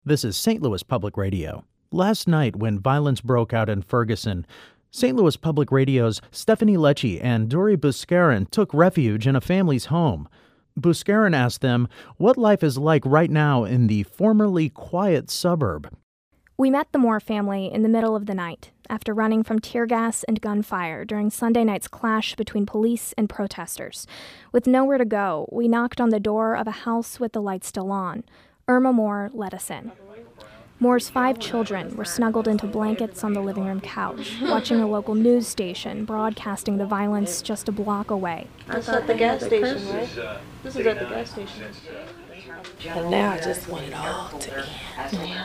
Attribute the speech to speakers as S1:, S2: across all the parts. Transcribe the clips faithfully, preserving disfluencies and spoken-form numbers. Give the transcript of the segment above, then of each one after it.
S1: This is Saint Louis Public Radio. Last night, when violence broke out in Ferguson, Saint Louis Public Radio's Stephanie Lecce and Dori Buscarin took refuge in a family's home. Buscarin asked them what life is like right now in the formerly quiet suburb.
S2: We met the Moore family in the middle of the night, after running from tear gas and gunfire during Sunday night's clash between police and protesters. With nowhere to go, we knocked on the door of a house with the lights still on. Irma Moore let us in. Moore's five children were snuggled into blankets on the living room couch, watching a local news station broadcasting the violence just a block away.
S3: This is at the gas station, right? This is at the gas station.
S4: And now I just want it all to end. Yeah.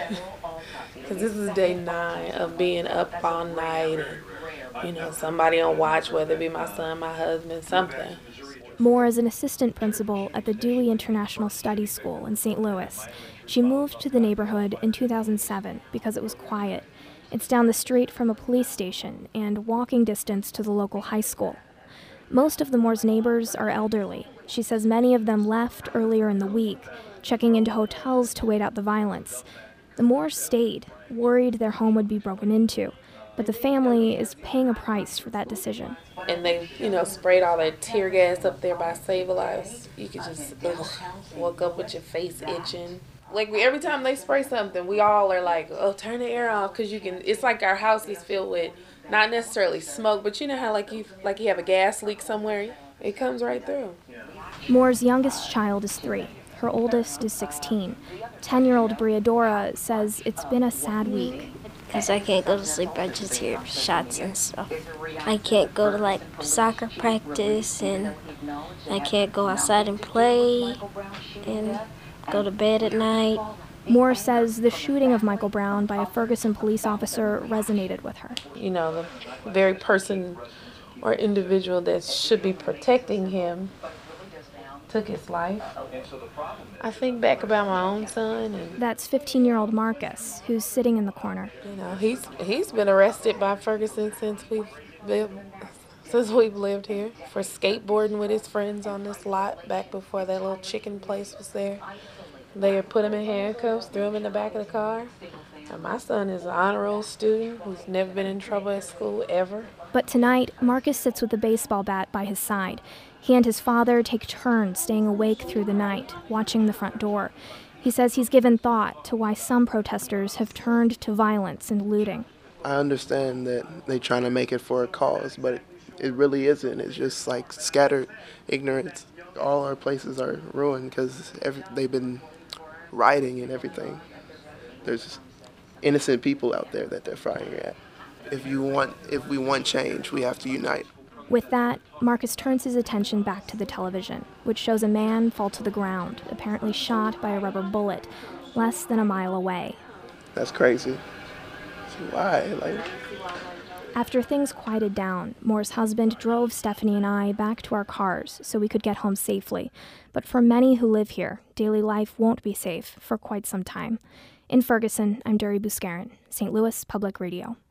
S4: Because this is day nine of being up all night and, you know, somebody on watch, whether it be my son, my husband, something.
S2: Moore is an assistant principal at the Dewey International Study School in Saint Louis. She moved to the neighborhood in two thousand seven because it was quiet. It's down the street from a police station and walking distance to the local high school. Most of the Moore's neighbors are elderly. She says many of them left earlier in the week, checking into hotels to wait out the violence. The Moores stayed, worried their home would be broken into, but the family is paying a price for that decision.
S4: And they, you know, sprayed all that tear gas up there by Save-A-Lives. You could just ugh, woke up with your face itching. Like, we, every time they spray something, we all are like, oh, turn the air off, because you can, it's like our house is filled with, not necessarily smoke, but you know how like you, like you have a gas leak somewhere? It comes right through.
S2: Moore's youngest child is three. Her oldest is sixteen. Ten-year-old Briadora says it's been a sad week.
S5: Because I can't go to sleep, I just hear shots and stuff. I can't go to, like, soccer practice, and I can't go outside and play, and go to bed at night.
S2: Moore says the shooting of Michael Brown by a Ferguson police officer resonated with her.
S4: You know, the very person or individual that should be protecting him took his life. I think back about my own son. And
S2: that's fifteen-year-old Marcus, who's sitting in the corner.
S4: You know, he's he's been arrested by Ferguson since we've been, since we've lived here for skateboarding with his friends on this lot back before that little chicken place was there. They put him in handcuffs, threw him in the back of the car. And my son is an honor roll student who's never been in trouble at school ever.
S2: But tonight, Marcus sits with a baseball bat by his side. He and his father take turns staying awake through the night, watching the front door. He says he's given thought to why some protesters have turned to violence and looting.
S6: I understand that they're trying to make it for a cause, but it, it really isn't. It's just like scattered ignorance. All our places are ruined because they've been rioting and everything. There's innocent people out there that they're firing at. If you want, if we want change, we have to unite.
S2: With that, Marcus turns his attention back to the television, which shows a man fall to the ground, apparently shot by a rubber bullet, less than a mile away.
S6: That's crazy. So why? Like.
S2: After things quieted down, Moore's husband drove Stephanie and I back to our cars so we could get home safely. But for many who live here, daily life won't be safe for quite some time. In Ferguson, I'm Dori Buscarin, Saint Louis Public Radio.